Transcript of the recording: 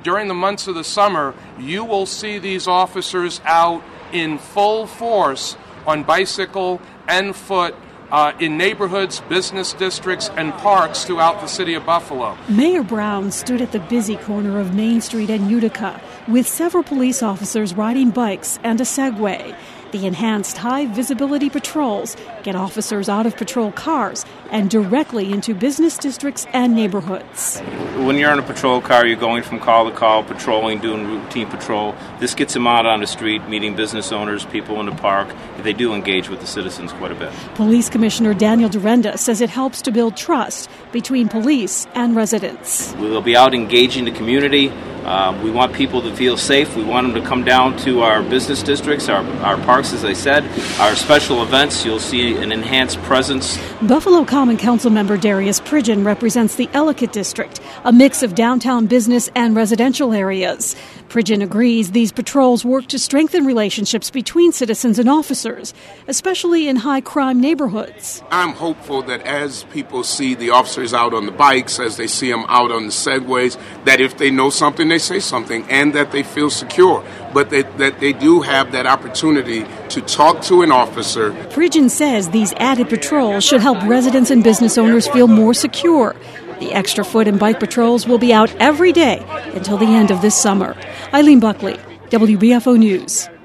during the months of the summer, you will see these officers out in full force on bicycle and foot in neighborhoods, business districts, and parks throughout the city of Buffalo. Mayor Brown stood at the busy corner of Main Street and Utica with several police officers riding bikes and a Segway. The enhanced high-visibility patrols get officers out of patrol cars and directly into business districts and neighborhoods. When you're in a patrol car, you're going from call to call, patrolling, doing routine patrol. This gets them out on the street, meeting business owners, people in the park. They do engage with the citizens quite a bit. Police Commissioner Daniel Durenda says it helps to build trust between police and residents. We will be out engaging the community. We want people to feel safe. We want them to come down to our business districts, our parks, as I said, our special events. You'll see an enhanced presence. Buffalo Common Council member Darius Pridgeon represents the Ellicott District, a mix of downtown business and residential areas. Pridgeon agrees these patrols work to strengthen relationships between citizens and officers, especially in high-crime neighborhoods. I'm hopeful that as people see the officers out on the bikes, as they see them out on the Segways, that if they know something, they say something, and that they feel secure, but that they do have that opportunity to talk to an officer. Pridgeon says these added patrols should help residents and business owners feel more secure. The extra foot and bike patrols will be out every day until the end of this summer. Eileen Buckley, WBFO News.